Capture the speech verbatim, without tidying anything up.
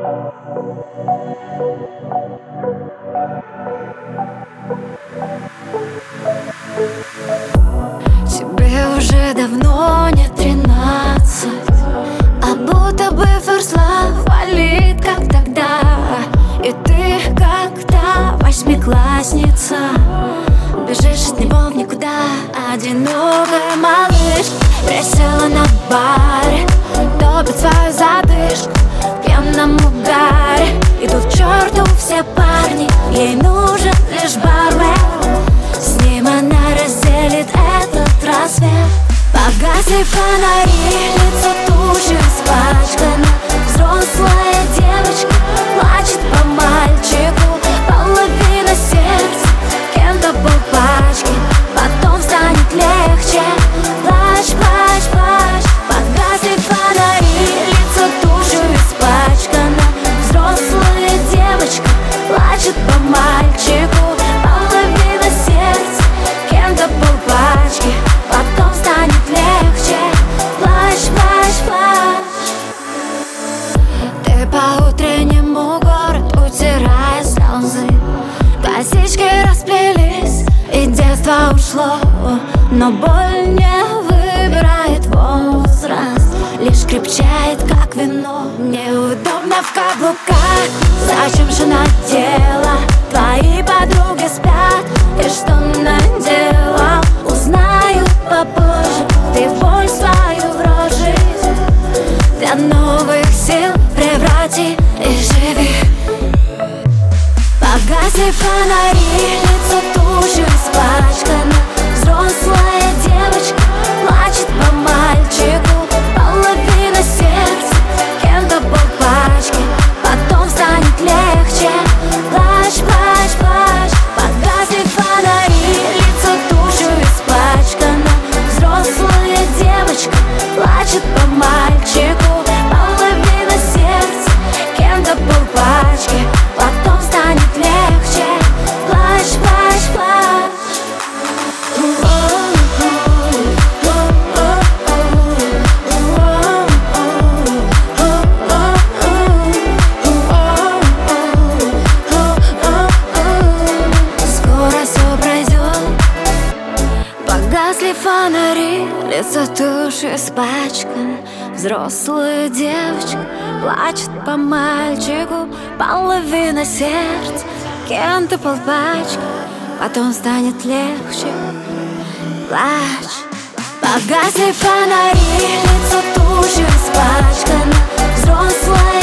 Тебе уже давно не тринадцать, а будто бы first love валит, как тогда. И ты, как та восьмиклассница, бежишь от него в никуда. Одинокая малышка присела на баре, топит свою задышку в пьяном угаре. Идут к черту все парни, ей нужен лишь бармен. С ним она разделит этот рассвет. Погасли фонари, лицо тушью испачкано. Взрослая девочка плачет по мальчику. Половина сердца кем-то был пачки. Потом станет легче. Плачь, плачь, плачь. Погасли фонари, лицо тушью испачкано. Взрослая девочка плачет по мальчику. Половина сердца кем-то был пачки. Потом станет легче. Плачь, плачь, плачь. Ты по утреннему городу, утирая слезы. Косички расплелись, и детство ушло. Но боль не выбирает возраст, лишь крепчает, как вино. Неудобно в каблуках, зачем же надела? Твои подруги спят, и что наделал? Узнаю попозже, ты боль свою в рот жизнь для новых сил преврати и живи. Погасли фонари, лицо тушью испачкано. Взрослая девочка плачет по мальчику. Половина сердца кем-то был пачки. Потом станет легче. Плачь, плачь, плачь. Погасли фонари, лицо тушью испачкано. Взрослая девочка плачет по мальчику. Половина сердца кем-то был пачки. Потом станет легче. Плачь, плачь, плачь. Скоро все пройдет. Погасли фонари, лицо тушью испачкано. Взрослая девочка плачет по мальчику. Половина сердца кем-то полпачки. Потом станет легче. Плачь. Погасли фонари, лицо тушью испачкано. Взрослая